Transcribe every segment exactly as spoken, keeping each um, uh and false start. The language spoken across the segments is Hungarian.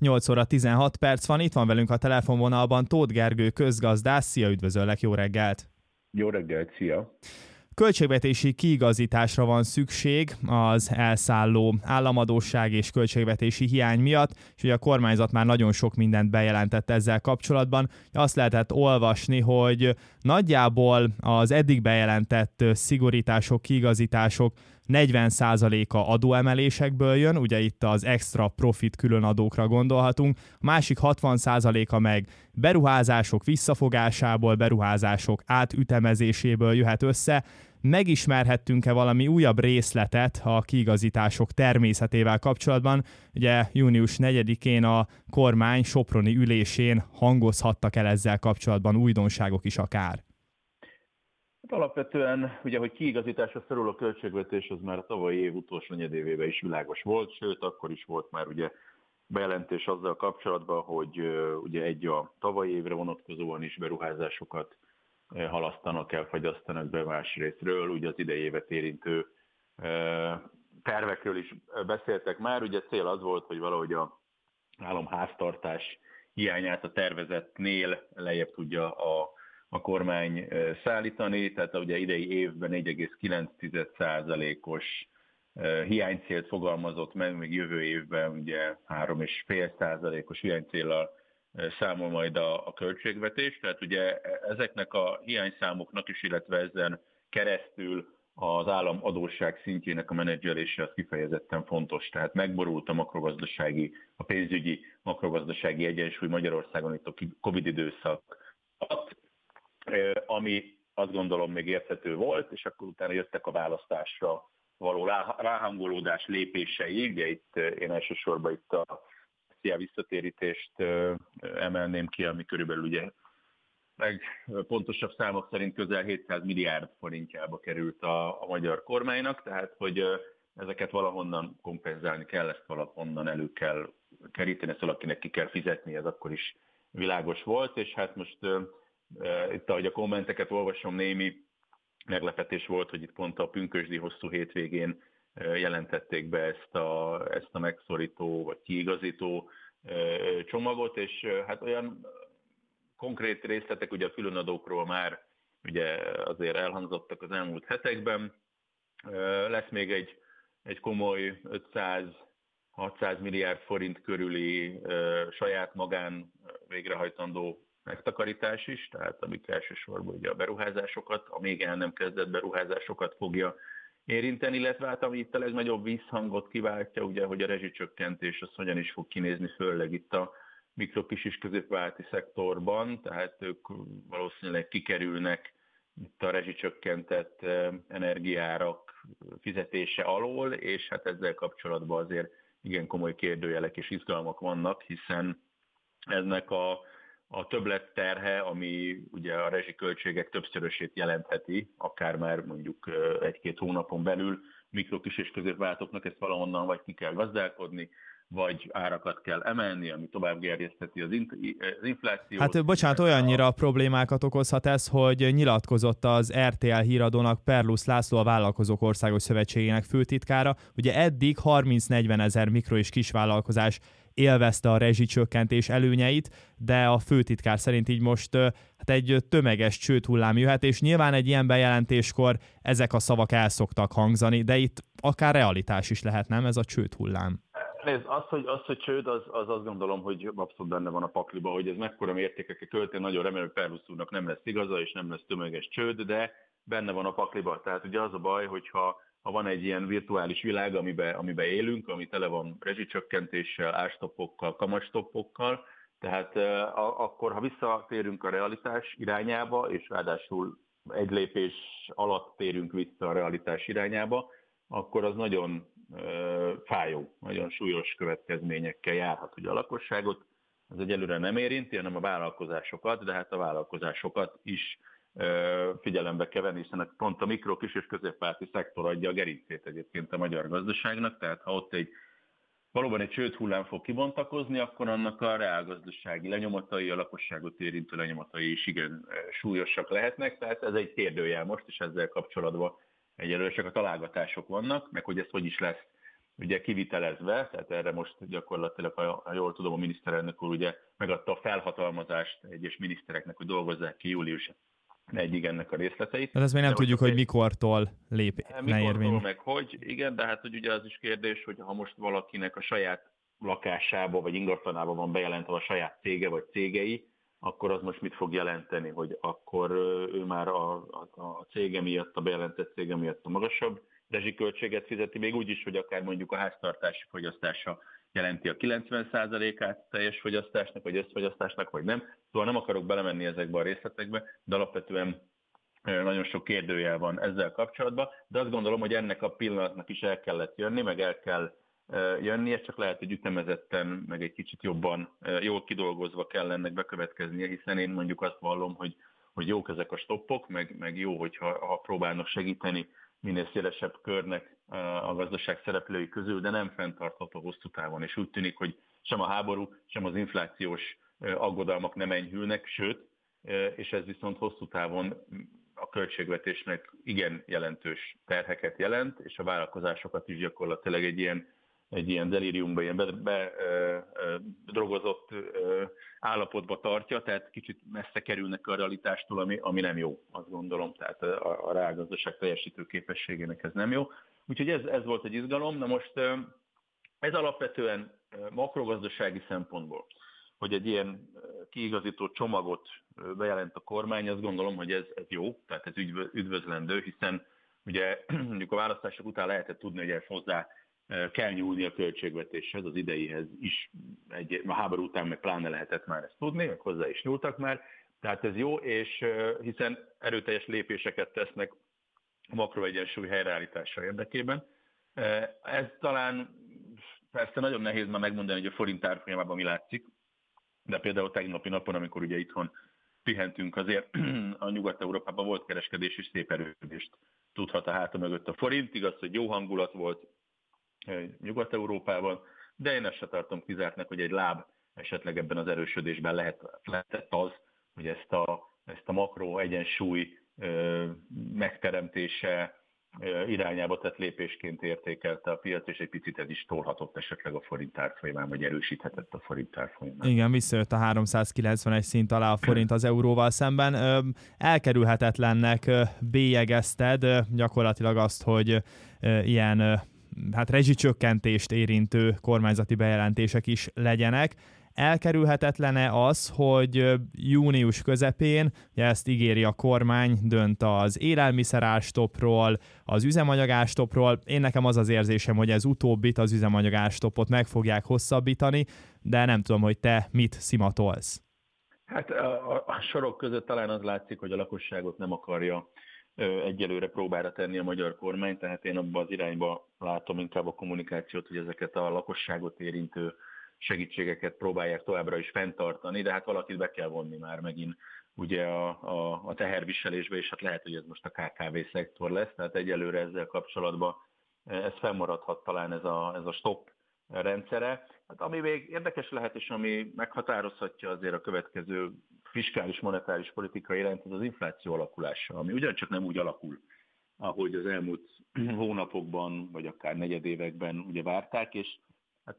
nyolc óra tizenhat perc van, itt van velünk a telefonvonalban Tóth Gergő közgazdász. Szia, üdvözöllek, jó reggelt! Jó reggelt, szia! Költségvetési kiigazításra van szükség az elszálló államadósság és költségvetési hiány miatt, és ugye a kormányzat már nagyon sok mindent bejelentett ezzel kapcsolatban. Azt lehetett olvasni, hogy nagyjából az eddig bejelentett szigorítások, kiigazítások negyven százaléka adóemelésekből jön, ugye itt az extra profit különadókra gondolhatunk, a másik hatvan százaléka meg beruházások visszafogásából, beruházások átütemezéséből jöhet össze. Megismerhettünk-e valami újabb részletet a kiigazítások természetével kapcsolatban? Ugye június negyedikén a kormány soproni ülésén hangozhattak el ezzel kapcsolatban újdonságok is akár. Alapvetően, ugye, hogy kiigazításra szorul a költségvetés, az már a tavalyi év utolsó negyedévében is világos volt, sőt, akkor is volt már ugye bejelentés azzal kapcsolatban, hogy uh, ugye egy a tavalyi évre vonatkozóan is beruházásokat uh, halasztanak el, fagyasztanak be, másrésztről, ugye az idei évet érintő uh, tervekről is beszéltek már, ugye cél az volt, hogy valahogy a államháztartás hiányát a tervezetnél lejjebb tudja a a kormány szállítani, tehát ugye idei évben négy egész kilenc százalékos hiánycélt fogalmazott meg, még jövő évben ugye három egész öt százalékos hiánycéllal számol majd a, a költségvetés, tehát ugye ezeknek a hiányszámoknak is, illetve ezen keresztül az állam adósság szintjének a menedzselése az kifejezetten fontos, tehát megborult a makrogazdasági, a pénzügyi makrogazdasági egyensúly Magyarországon itt a Covid időszak alatt, ami azt gondolom még érthető volt, és akkor utána jöttek a választásra való ráhangolódás lépései. Ugye itt én elsősorban itt a szia visszatérítést emelném ki, ami körülbelül ugye legpontosabb számok szerint közel hétszáz milliárd forintjába került a, a magyar kormánynak, tehát hogy ezeket valahonnan kompenzálni kell, ezt valahonnan elő kell keríteni, ezt valakinek ki kell fizetni, ez akkor is világos volt, és hát most itt, ahogy a kommenteket olvasom, némi meglepetés volt, hogy itt pont a pünkösdi hosszú hétvégén jelentették be ezt a, ezt a megszorító vagy kiigazító csomagot, és hát olyan konkrét részletek ugye a különadókról már ugye azért elhangzottak az elmúlt hetekben. Lesz még egy, egy komoly ötszáz-hatszáz milliárd forint körüli saját magán végrehajtandó megtakarítás is, tehát amik elsősorban ugye a beruházásokat, a még el nem kezdett beruházásokat fogja érinteni, illetve hát ami itt a legnagyobb visszhangot kiváltja, ugye, hogy a rezsicsökkentés az hogyan is fog kinézni, főleg itt a mikro, kis és középvállalati szektorban, tehát ők valószínűleg kikerülnek itt a rezsicsökkentett energiárak fizetése alól, és hát ezzel kapcsolatban azért igen komoly kérdőjelek és izgalmak vannak, hiszen ennek a A többletterhe, ami ugye a rezsiköltségek többszörösét jelentheti, akár már mondjuk egy-két hónapon belül mikro, kis és középvállalatoknak ezt valahonnan vagy ki kell gazdálkodni, vagy árakat kell emelni, ami tovább gerjeszteti az, in- az inflációt. Hát bocsánat, olyannyira problémákat okozhat ez, hogy nyilatkozott az er té el híradónak Perlusz László, a Vállalkozók Országos Szövetségének főtitkára. Ugye eddig harminc-negyven ezer mikro- és kisvállalkozás élvezte a rezsicsökkentés előnyeit, de a főtitkár szerint így most hát egy tömeges csődhullám jöhet, és nyilván egy ilyen bejelentéskor ezek a szavak el szoktak hangzani, de itt akár realitás is lehet, nem, ez a csődhullám? Nézd, az, hogy, az, hogy csőd, az, az azt gondolom, hogy abszolút benne van a pakliba, hogy ez mekkora mértékekkel költén, nagyon remélem, hogy Perlusz úrnak nem lesz igaza, és nem lesz tömeges csőd, de benne van a pakliba. Tehát ugye az a baj, hogyha ha van egy ilyen virtuális világ, amiben, amiben élünk, ami tele van rezsicsökkentéssel, árstoppokkal, kamatstoppokkal, tehát uh, akkor, ha visszatérünk a realitás irányába, és ráadásul egy lépés alatt térünk vissza a realitás irányába, akkor az nagyon uh, fájó, nagyon súlyos következményekkel járhat ugye a lakosságot. Ez egyelőre nem érinti, hanem a vállalkozásokat, de hát a vállalkozásokat is figyelembe kell venni, hiszen pont a mikro, kis és középvállalati szektor adja a gerincét egyébként a magyar gazdaságnak, tehát ha ott egy valóban egy csődhullám fog kibontakozni, akkor annak a reálgazdasági lenyomatai, a lakosságot érintő lenyomatai is igen súlyosak lehetnek, tehát ez egy kérdőjel most, és ezzel kapcsolatban egyelőre csak a találgatások vannak, meg hogy ez hogy is lesz ugye kivitelezve, tehát erre most gyakorlatilag, ha jól tudom, a miniszterelnök úr ugye megadta a felhatalmazást egyes minisztereknek, hogy dolgozzák ki július egyig ennek a részleteit. De ezt még nem de tudjuk, hogy mikortól lép Mikortól meg hogy, igen, de hát hogy ugye az is kérdés, hogy ha most valakinek a saját lakásába vagy ingatlanába van bejelentve a saját cége vagy cégei, akkor az most mit fog jelenteni, hogy akkor ő már a, a, a cége miatt, a bejelentett cége miatt a magasabb rezsiköltséget fizeti, még úgy is, hogy akár mondjuk a háztartási fogyasztása jelenti a kilencven százalékát teljes fogyasztásnak, vagy összfogyasztásnak, vagy nem. Szóval nem akarok belemenni ezekbe a részletekbe, de alapvetően nagyon sok kérdőjel van ezzel kapcsolatban, de azt gondolom, hogy ennek a pillanatnak is el kellett jönni, meg el kell jönnie, csak lehet, hogy ütemezetten, meg egy kicsit jobban, jól kidolgozva kell ennek bekövetkeznie, hiszen én mondjuk azt vallom, hogy, hogy jók ezek a stoppok, meg, meg jó, hogyha ha próbálnak segíteni minél szélesebb körnek a gazdaság szereplői közül, de nem fenntartható hosszú távon. És úgy tűnik, hogy sem a háború, sem az inflációs aggodalmak nem enyhülnek, sőt, és ez viszont hosszú távon a költségvetésnek igen jelentős terheket jelent, és a vállalkozásokat is gyakorlatilag egy ilyen, egy ilyen delíriumba, ilyen bedrogozott be, be, állapotba tartja, tehát kicsit messze kerülnek a realitástól, ami, ami nem jó, azt gondolom, tehát a, a reálgazdaság teljesítő képességének ez nem jó. Úgyhogy ez, ez volt egy izgalom. Na most ez alapvetően makrogazdasági szempontból, hogy egy ilyen kiigazító csomagot bejelent a kormány, azt gondolom, hogy ez, ez jó, tehát ez üdvözlendő, hiszen ugye mondjuk a választások után lehetett tudni, hogy ez hozzá kell nyúlni a költségvetéshez, az ideihez is, egy, a háború után meg pláne lehetett már ezt tudni, meg hozzá is nyúltak már, tehát ez jó, és hiszen erőteljes lépéseket tesznek a makroegyensúly helyreállítása érdekében. Ez talán persze nagyon nehéz már megmondani, hogy a forint árfolyamában mi látszik, de például tegnapi napon, amikor ugye itthon pihentünk, azért a Nyugat-Európában volt kereskedés és szép erődést tudhat a háta mögött a forint. Igaz, hogy jó hangulat volt Nyugat-Európában, de én ezt se tartom kizártnak, hogy egy láb esetleg ebben az erősödésben lehet, lehetett az, hogy ezt a, ezt a makro egyensúly megteremtése irányába tett lépésként értékelte a piac, és egy picit ez is tolhatott esetleg a forint árfolyamán, vagy erősíthetett a forint árfolyamán. Igen, visszajött a háromszázkilencvenes szint alá a forint az euróval szemben. Elkerülhetetlennek bélyegezted gyakorlatilag azt, hogy ilyen hát rezsicsökkentést érintő kormányzati bejelentések is legyenek. Elkerülhetetlene az, hogy június közepén, ugye ezt ígéri a kormány, dönt az élelmiszerárstopról, az üzemanyagárstopról. Én nekem az az érzésem, hogy ez utóbbit, az üzemanyagárstopot meg fogják hosszabbítani, de nem tudom, hogy te mit szimatolsz. Hát a, a sorok között talán az látszik, hogy a lakosságot nem akarja egyelőre próbára tenni a magyar kormány, tehát én abban az irányba látom inkább a kommunikációt, hogy ezeket a lakosságot érintő segítségeket próbálják továbbra is fenntartani, de hát valakit be kell vonni már megint ugye a, a, a teherviselésbe, és hát lehet, hogy ez most a ká ká vé szektor lesz, tehát egyelőre ezzel kapcsolatban ez fennmaradhat talán ez a, ez a stop rendszere. Hát ami még érdekes lehet, és ami meghatározhatja azért a következő fiskális, monetáris politika iránt, az az infláció alakulása, ami ugyancsak nem úgy alakul, ahogy az elmúlt hónapokban, vagy akár negyedévekben ugye várták, és hát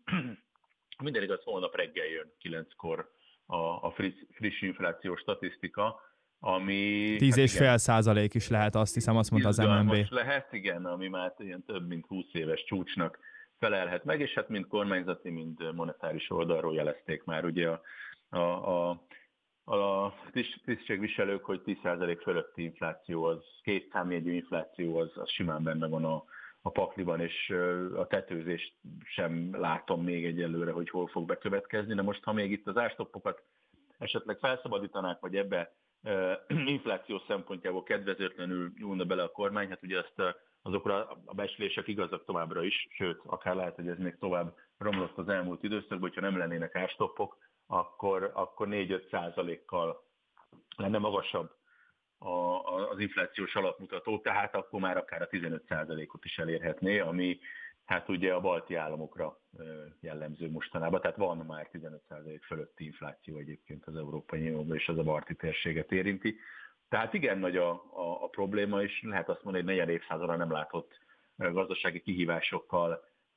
minden igaz, holnap reggel jön kilenckor a, a friss, friss inflációs statisztika, ami... tíz és fél százalék is lehet, azt hiszem, azt mondta az em en bé. Lehet, igen, ami már ilyen több mint húsz éves csúcsnak felelhet meg, és hát mind kormányzati, mind monetáris oldalról jelezték már ugye a, a, a a tisztségviselők, hogy tíz százalék fölötti infláció, az két számjegyű infláció, az, az simán benne van a, a pakliban, és a tetőzést sem látom még egyelőre, hogy hol fog bekövetkezni. De most, ha még itt az árstoppokat esetleg felszabadítanák, vagy ebbe e, infláció szempontjából kedvezőtlenül nyúlna bele a kormány, hát ugye ezt azokra a becslések igazak továbbra is, sőt, akár lehet, hogy ez még tovább romlott az elmúlt időszakban, hogyha nem lennének árstoppok, akkor, akkor négy-öt százalékkal lenne magasabb a, a, az inflációs alapmutató, tehát akkor már akár a tizenöt százalékot is elérhetné, ami hát ugye a balti államokra jellemző mostanában, tehát van már tizenöt százalék fölötti infláció egyébként az Európai Unióban, és az a balti térséget érinti. Tehát igen nagy a, a, a probléma, és lehet azt mondani, hogy negyed évszázadra nem látott gazdasági kihívásokkal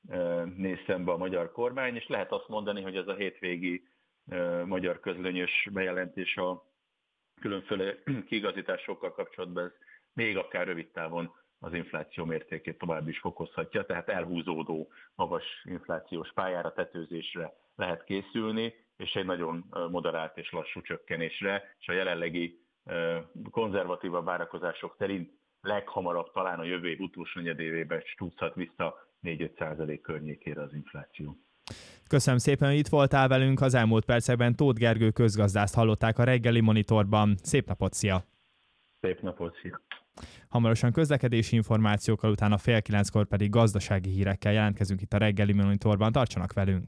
néz szembe a magyar kormány, és lehet azt mondani, hogy ez a hétvégi magyar közlönyös bejelentés a különféle kiigazításokkal kapcsolatban ez még akár rövid távon az infláció mértékét tovább is fokozhatja, tehát elhúzódó magas inflációs pályára, tetőzésre lehet készülni, és egy nagyon moderált és lassú csökkenésre, és a jelenlegi konzervatívabb várakozások szerint leghamarabb talán a jövő év utolsó negyedévében csúszhat vissza négy-öt százalék környékére az infláció. Köszönöm szépen, hogy itt voltál velünk. Az elmúlt percekben Tóth Gergő közgazdászt hallották a reggeli Monitorban. Szép napot, szia! Szép napot, szia! Hamarosan közlekedési információkkal, utána fél kilenckor pedig gazdasági hírekkel jelentkezünk itt a reggeli Monitorban. Tartsanak velünk!